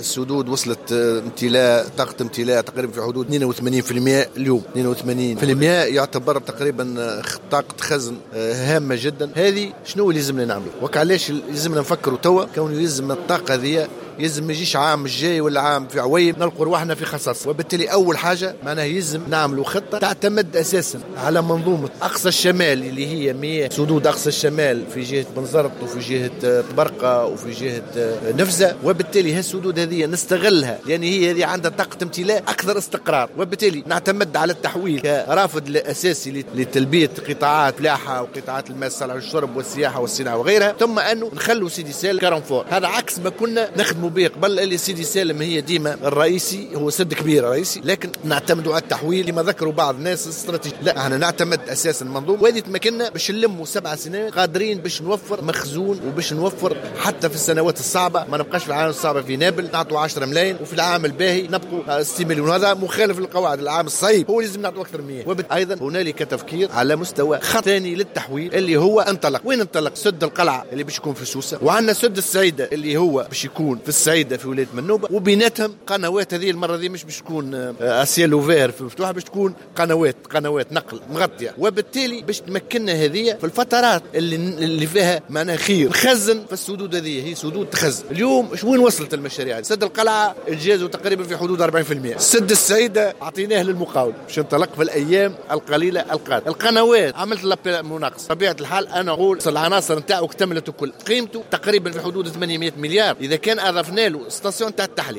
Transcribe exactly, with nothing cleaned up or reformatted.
السدود وصلت امتلاء طاقة امتلاء تقريبا في حدود اثنين وثمانين بالمئة اليوم. اثنين وثمانين بالمئة يعتبر تقريبا طاقة خزن هامة جدا. هذه شنو اللي لازمنا نعمل وكعلاش لازمنا نفكروا توا كونه يلزم الطاقة ذي يلزم ما يجيش عام الجاي ولا عام في عويم نلقوا رواحنا في خصاص. وبالتالي أول حاجة معناها يلزم نعملوا خطة تعتمد أساسا على منظومة أقصى الشمال اللي هي مياه سدود أقصى الشمال في جهة بنزرت وفي جهة طبرقة وفي جهة نفزة. وبالتالي هالسدود هذه نستغلها لأن هي هذه عندها طاقة امتلاء أكثر استقرار. وبالتالي نعتمد على التحويل كرافد الأساسي لتلبية قطاعات الفلاحة وقطاعات الماء الصالح للشرب والسياحة والصناعة وغيرها. ثم أنه نخلوا سيدي سالم كرنفور. هذا عكس ما كنا نخدموا به قبل. اللي سيدي سالم هي ديما الرئيسي هو سد كبير رئيسي لكن نعتمدوا على التحويل لما ذكروا بعض الناس استراتيجي. لا احنا نعتمد اساسا منظومه وهذه تمكننا باش نلموا سبع سنين قادرين باش نوفر مخزون وباش نوفر حتى في السنوات الصعبه. ما نبقاش في العام الصعبه في نابل نعطوا عشرة ملايين وفي العام الباهي نبقوا ستين مليون. هذا مخالف للقواعد. العام الصعيب هو لازم نعطوا اكثر من مية. ايضا هنالك تفكير على مستوى خط ثاني للتحويل اللي هو انطلق. وين انطلق؟ سد القلعه اللي باش يكون في سوسه وعندنا سد السعيده اللي هو باش يكون في السعيده في ولايه منوبه وبيناتهم قنوات. هذه المره دي مش باش تكون اسيال اوفير مفتوحه باش تكون قنوات قنوات نقل مغطيه. وبالتالي باش تمكننا هذه في الفترات اللي اللي فيها معناها خير نخزن في السدود. هذه هي سدود تخزن. اليوم وين وصلت المشاريع؟ سد القلعه الجازوا تقريبا في حدود أربعين بالمئة. سد السعيده اعطيناه للمقاول باش ننطلق في الايام القليله القادمه. القنوات عملت لها مناقصه. طبيعه الحال انا اقول العناصر نتاعو اكتملت الكل قيمته تقريبا في حدود ثمانمئة مليار. اذا كان اضفنا له ستاسيون تاع التحليل